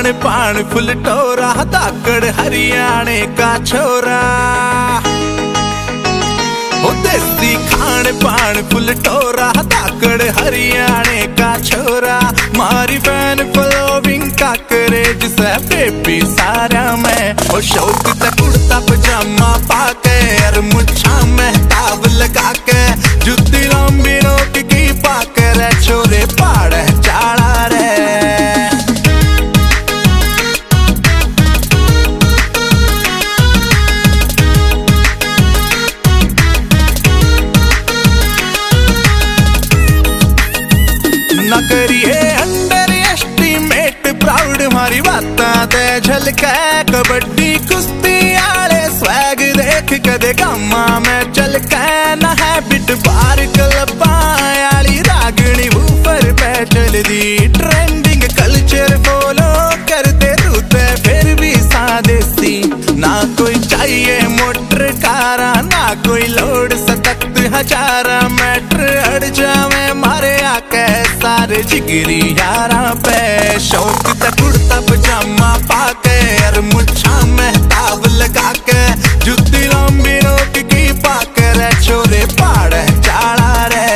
खान पान फुल टोरा, धाकड़ हरियाणे का छोरा। ओ देसी खान पान फुल टोरा, धाकड़ हरियाणे का छोरा। मारी फैन फॉलोइंग का करेज से बेबी सारा मैं। ओ शौक से कुर्ता पजामा पाके और मुच्छा में ताव लगा के, जुत्ती लंबी नोक की पाके रे छोरे पाड़ चाड़ा रे। ना करिए अंडर एस्टिमेट प्राउड मारी बातां ते झलके। कबड्डी कुश्ती आले स्वैग देख कदे गामा में चल के। ना हैबिट बार क्लबां आली रागनी ऊपर पे चल दी। ट्रेंडिंग कल्चर फॉलो करते रूते फिर भी सादेसी। ना कोई चाहिए मोटर कारा, ना कोई लोड सतत हजारा। मैटर अड़ जावे मारे आके सारे जिगरी यारा पे। शौक से कुर्ता पजामा पाके और मुच्छा में ताव लगा के, जुत्ती लंबी नोक की पाके रे छोरे पाड़ चाड़ा रे।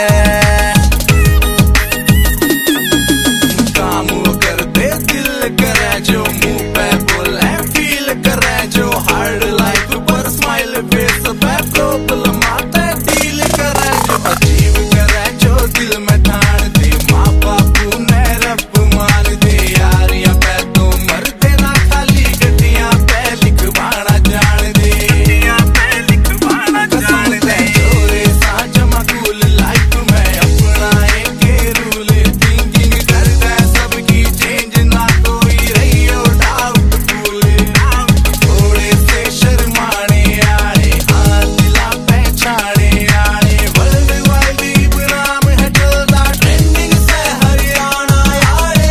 काम करते दिल करे जो मुंह पे बोले, फील करे जो हार्ड लाइफ पर स्माइल फेस पे। प्रॉब्लम आते डील करे जो अचीव करे, जो दिल में ठान दे। माँ बापू ने रब मान दे, यारियां पे तो मरते ना खाली गड्डियां पे लिखवाना जान दे। जान दे छोरे साँझ मकूल लाइफ में अपना एक रूल। थिंकिंग करता सबकी चेंज, ना कोई रहियो डाउटफुल। थोड़े से शर्माने आए, हाँ दिला पहचाने आए। वर्ल्ड वाइड नाम है चलता ट्रेंडिंग से हरियाणा यारे।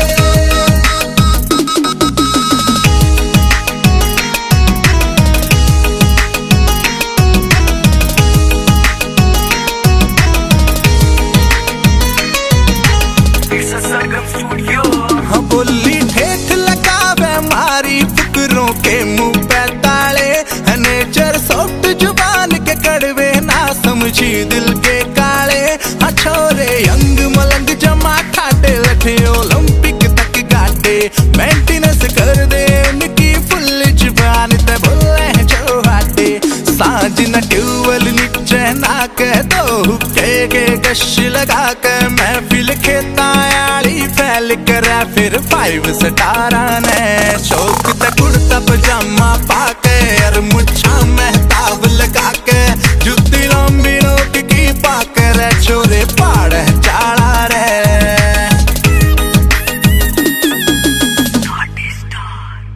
हाँ बोली ठेठ लगावे मारी फुकरों के मुंह पे ताले। नेचर सॉफ्ट जुबान के कड़वे, ना समझी दिल के काले। हाँ छोरे यंग मलंग जमा खाटे, लठे ओलंपिक तक गाटे। मेंटेनेंस कर दे इनकी फुल जुबान ते बोले जो हाटे। सांझ न ट्यूबल नीचे ना कह दो हुक्के के गश लगा के। महफिल खेता आली फैल करे फिर 5 स्टार ने। शौक